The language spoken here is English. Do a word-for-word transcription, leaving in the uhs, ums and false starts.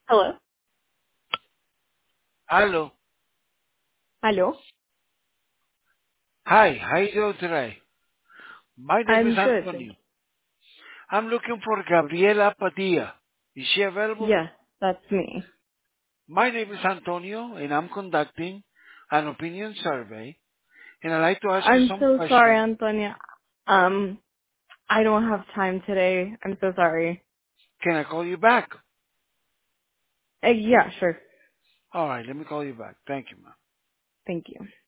Hello? Hello. Hello? Hi, how you doing today? My name is I'm good, thank Antonio. I'm looking for Gabriela Padilla. Is she you. available? Yes, that's me. My name is Antonio, and I'm conducting an opinion survey, and I'd like to ask you I'm some so sorry, questions. Antonia. Um, I don't have time today. I'm so sorry. Can I call you back? Uh, yeah, sure. All right, let me call you back. Thank you, ma'am. Thank you.